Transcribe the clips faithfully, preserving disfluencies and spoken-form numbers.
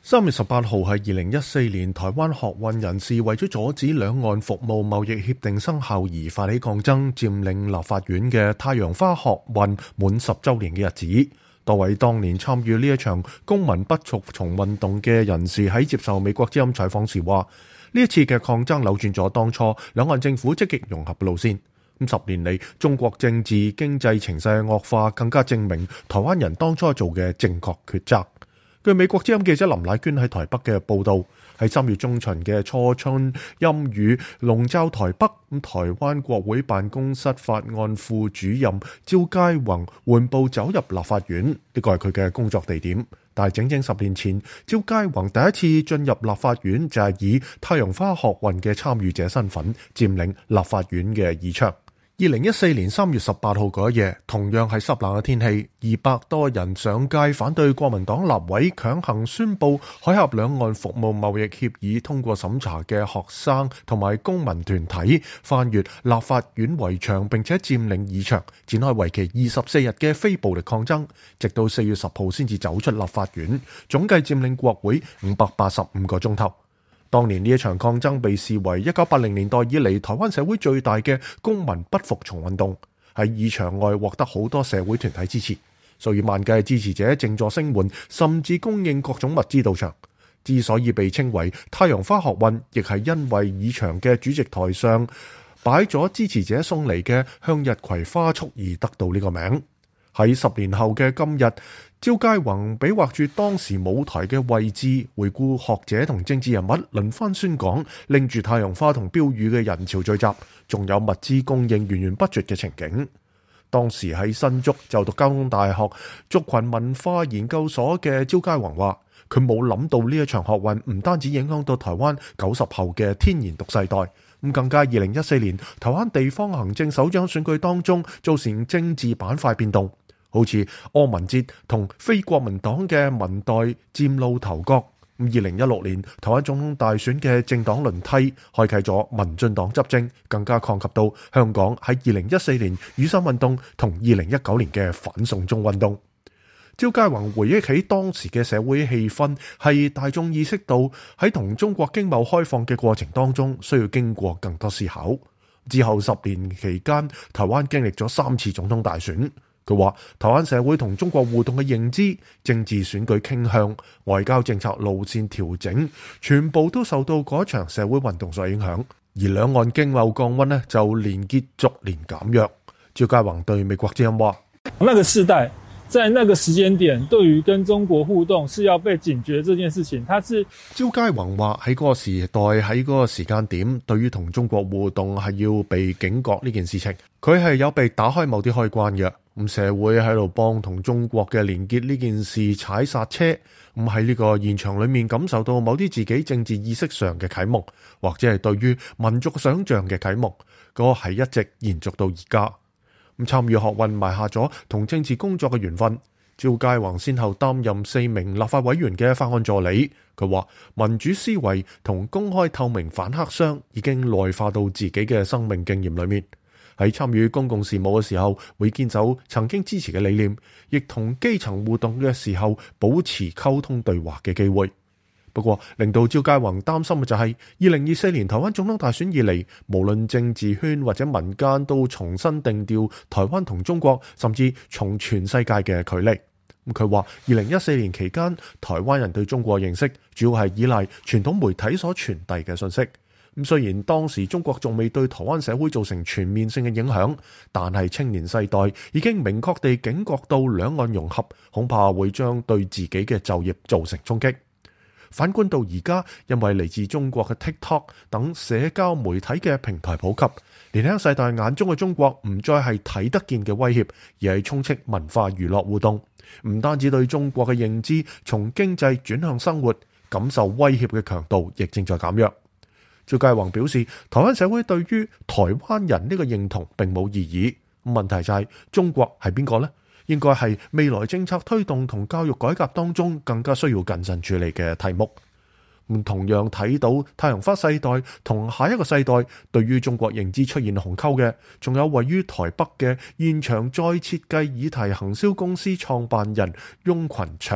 三月十八號係二零一四年，台灣學運人士為咗阻止兩岸服務貿易協定生效而發起抗爭，佔領立法院嘅太陽花學運滿十週年嘅日子。多位當年參與呢一場公民不服從運動嘅人士喺接受美國之音採訪時話：呢一次嘅抗爭扭轉咗當初兩岸政府積極融合嘅路線。咁十年嚟，中國政治經濟情勢惡化，更加證明台灣人當初做嘅正確抉擇。據美國之音記者林乃娟喺台北嘅報導，喺三月中旬嘅初春陰雨籠罩台北，咁台灣國會辦公室法案副主任趙佳宏緩步走入立法院，呢個係佢嘅工作地點。但係整整十年前，趙佳宏第一次進入立法院就係以太陽花學運嘅參與者身份佔領立法院嘅議場。二零一四年三月十八號嗰一夜，同樣係濕冷嘅天氣，二百多人上街反對國民黨立委強行宣布海峽兩岸服務貿易協議通過審查嘅學生同埋公民團體翻越立法院圍牆，並且佔領議場，展開為期二十四日嘅非暴力抗爭，直到四月十號先至走出立法院，總計佔領國會五百八十五個鐘頭。當年呢一場抗爭被視為一九八零年代以嚟台灣社會最大嘅公民不服從運動，喺議場外獲得好多社會團體支持，數以萬計支持者靜坐聲援，甚至供應各種物資到場。之所以被稱為太陽花學運，亦係因為議場嘅主席台上擺咗支持者送嚟嘅向日葵花束而得到呢個名。喺十年後嘅今日，趙佳宏比劃住當時舞台嘅位置，回顧學者同政治人物輪番宣講，拎住太陽花同標語嘅人潮聚集，仲有物資供應源源不絕嘅情景。當時喺新竹就讀交通大學族群文化研究所嘅趙佳宏話，佢冇諗到呢一場學運唔單止影響到台灣九十後嘅天然獨世代，咁更加二零一四年台灣地方行政首長選舉當中造成政治板塊變動。好似柯文哲同非國民黨嘅民代嶄露頭角。二零一六年台灣總統大選嘅政黨輪替，開啟咗民進黨執政，更加擴及到香港喺二零一四年雨傘運動同二零一九年嘅反送中運動。趙佳宏回憶起當時嘅社會氣氛，係大眾意識到喺同中國經貿開放嘅過程當中，需要經過更多思考。之後十年期間，台灣經歷咗三次總統大選。佢話台灣社會同中國互動嘅認知、政治選舉傾向、外交政策路線調整，全部都受到嗰場社會運動所影響。而兩岸經貿降溫呢，就連結逐年減弱。趙佳宏對美國之音話： 那個世代在那個時間點，對於跟中國互動是要被警覺這件事情，他是趙佳宏話喺嗰個時代喺嗰個時間點，對於同中國互動係要被警覺呢件事情，佢係有被打開某啲開關嘅。咁社會喺度幫同中國嘅連結呢件事踩剎車，咁喺呢個現場裏面感受到某啲自己政治意識上嘅啟蒙，或者係對於民族想象嘅啟蒙，嗰個係一直延續到而家。咁參與學運埋下咗同政治工作嘅緣分。趙佳宏先後擔任四名立法委員嘅法案助理。佢話民主思維同公開透明反黑箱已經內化到自己嘅生命經驗裏面。喺參與公共事務嘅時候，會堅守曾經支持嘅理念，亦同基層互動嘅時候保持溝通對話嘅機會。不過，令到趙佳宏擔心嘅就係二零二四年台灣總統大選以嚟，無論政治圈或者民間都重新定調台灣同中國，甚至從全世界嘅距離。佢話二零一四年期間，台灣人對中國認識主要係依賴傳統媒體所傳遞嘅信息。咁雖然當時中國仲未對台灣社會造成全面性嘅影響，但係青年世代已經明確地警覺到兩岸融合恐怕會將對自己嘅就業造成衝擊。反觀到而家，因為嚟自中國嘅 TikTok 等社交媒體嘅平台普及，年輕世代眼中嘅中國唔再係睇得見嘅威脅，而係充斥文化娛樂互動。唔單止對中國嘅認知從經濟轉向生活，感受威脅嘅強度亦正在減弱。趙佳宏表示，台灣社會對於台灣人呢個認同並冇異議，問題就係中國係邊個呢？應該係未來政策推動同教育改革當中更加需要謹慎處理嘅題目。同樣睇到太陽花世代同下一個世代對於中國認知出現鴻溝嘅，仲有位於台北嘅現場再設計議題行銷公司創辦人翁群祥。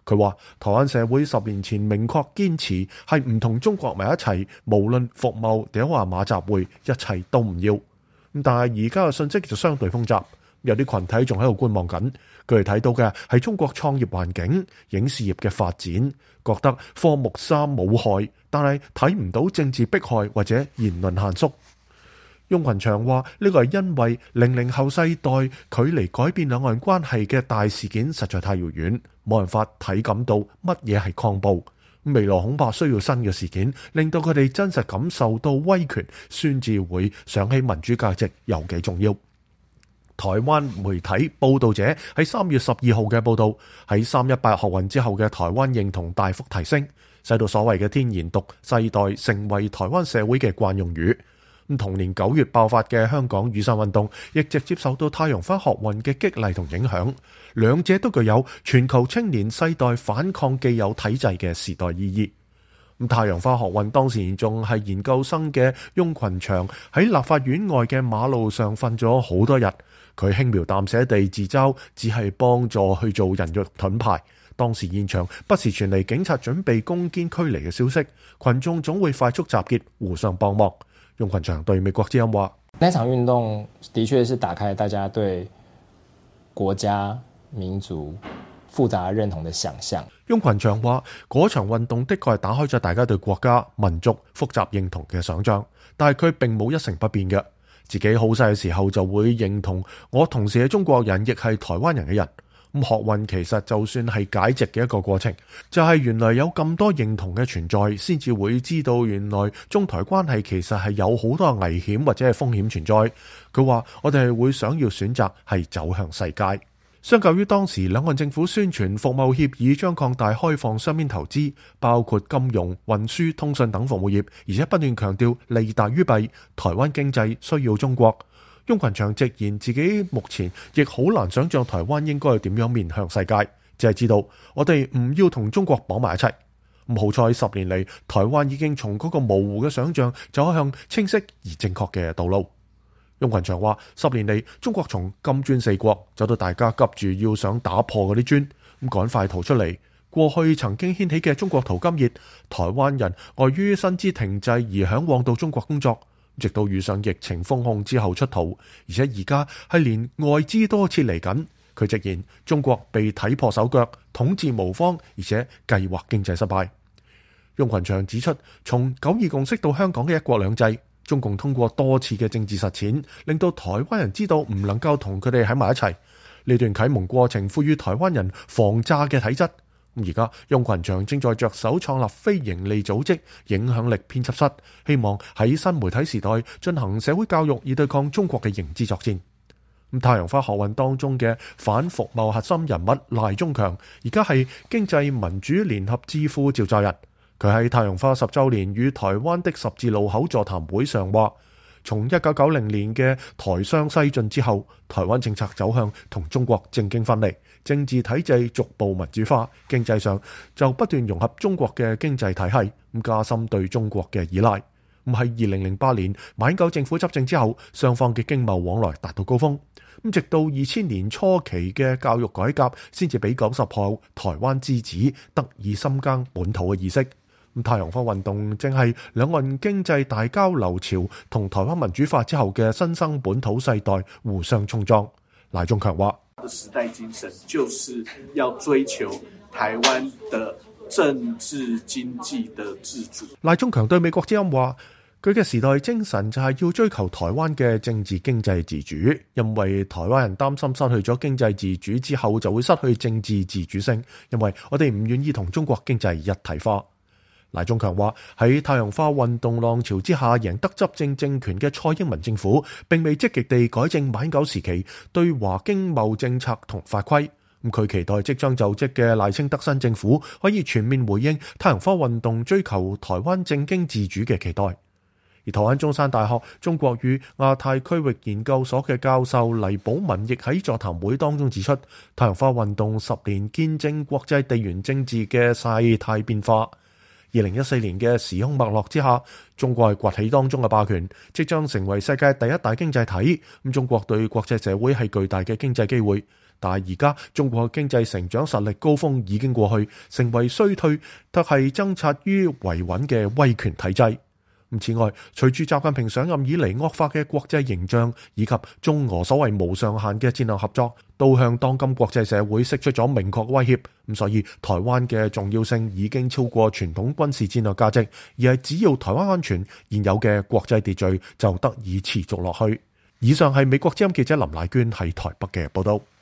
佢話台灣社會十年前明確堅持係唔同中國埋一齊，無論服貿定話馬習會，一切都唔要。但係而家嘅信息就相對複雜，有啲群體仲喺度觀望緊，佢哋睇到嘅係中國創業環境、影視業嘅發展，覺得科目三冇害，但係睇唔到政治迫害或者言論限縮。翁群祥話呢個係因為零零後世代距離改變兩岸關係嘅大事件實在太遙遠，冇辦法體感到乜嘢係抗暴。未來恐怕需要新嘅事件，令到佢哋真實感受到威權，先至會想起民主價值有幾重要。台灣媒體報道者喺三月十二號嘅報道，喺三一八學運之後嘅台灣認同大幅提升，使到所謂嘅天然獨世代成為台灣社會嘅慣用語。咁同年九月爆發嘅香港雨傘運動，亦直接受到太陽花學運嘅激勵同影響，兩者都具有全球青年世代反抗既有體制嘅時代意義。咁太陽花學運當時仲係研究生嘅翁群祥喺立法院外嘅馬路上瞓咗好多日，佢輕描淡寫地自嘲只係幫助去做人肉盾牌。當時現場不時傳嚟警察準備攻堅驅離嘅消息，群眾總會快速集結，互相幫忙。翁群祥對美國之音話： 那場運動的確是打開大家對國家民族複雜認同的想象。 翁群祥話：嗰場運動的確係打開咗大家對國家民族複雜認同嘅想象，但係佢並冇一成不變嘅。自己好細嘅時候就會認同我同時係中國人，亦係台灣人嘅人。咁學運其實就算係解殖嘅一個過程，就係原來有咁多認同嘅存在，先至會知道原來中台關係其實係有好多危險或者係風險存在。佢話我哋係會想要選擇係走向世界。相較於當時兩岸政府宣傳服務協議將擴大開放雙邊投資，包括金融、運輸、通訊等服務業，而且不斷強調利大於弊，台灣經濟需要中國。翁群祥直言自己目前亦好難想象台灣應該點樣面向世界，只係知道我哋唔要同中國綁埋一齊。咁好彩十年嚟，台灣已經從嗰個模糊嘅想象走向清晰而正確嘅道路。翁群祥話：十年嚟，中國從金磚四國走到大家急住要想打破嗰啲磚，咁趕快逃出嚟。過去曾經掀起嘅中國淘金熱，台灣人礙於薪資停滯而向往到中國工作。直到遇上疫情封控之後出逃，而且而家係連外資都撤離緊。佢直言中國被睇破手腳，統治無方，而且計劃經濟失敗。翁群祥指出，從九二共識到香港嘅一國兩制，中共通過多次嘅政治實踐，令到台灣人知道唔能夠同佢哋喺埋一齊。呢段啟蒙過程賦予台灣人防詐嘅體質。而家翁群祥正在着手創立非營利組織影響力編輯室，希望喺新媒體時代進行社會教育，以對抗中國嘅認知作戰。咁太陽花學運當中嘅反服貿核心人物賴中強，而家係經濟民主聯合智庫召集人。佢喺太陽花十週年與台灣的十字路口座談會上話，從一九九零年嘅台商西進之後，台灣政策走向同中國政經分離，政治體制逐步民主化，經濟上就不斷融合中國嘅經濟體系，咁加深對中國嘅依賴。咁喺二零零八年馬英九政府執政之後，雙方嘅經貿往來達到高峰。咁直到二千年初期嘅教育改革，先至俾九十後台灣之子得以深耕本土嘅意識。太陽花運動正係兩岸經濟大交流潮同台灣民主化之後嘅新生本土世代互相衝撞。賴中強話： 時代精神就是要追求台灣的政治經濟的自主。 賴中強對美國之音話：佢嘅時代精神就係要追求台灣嘅政治經濟自主，因為台灣人擔心失去咗經濟自主之後就會失去政治自主性，因為我哋唔願意同中國經濟一體化。賴中強話：喺太陽花運動浪潮之下贏得執政政權嘅蔡英文政府，並未積極地改正馬英九時期對華經貿政策同法規。咁佢期待即將就職嘅賴清德新政府可以全面回應太陽花運動追求台灣政經自主嘅期待。而台灣中山大學中國與亞太區域研究所嘅教授黎寶文亦喺座談會當中指出，太陽花運動十年見證國際地緣政治嘅世態變化。二零一四年嘅時空脈絡之下，中國係崛起當中嘅霸權，即將成為世界第一大經濟體。咁中國對國際社會係巨大嘅經濟機會， 但係而家中國經濟成長實力高峰已經過去，成為衰退，特係掙扎於維穩嘅威權體制。此外，隨住習近平上任以嚟惡化嘅國際形象，以及中俄所謂無上限嘅戰略合作，都向當今國際社會釋出咗明確威脅。咁所以台灣嘅重要性已經超過傳統軍事戰略價值，而係只要台灣安全，現有嘅國際秩序就得以持續落去。以上係美國之音記者林乃娟喺台北嘅報道。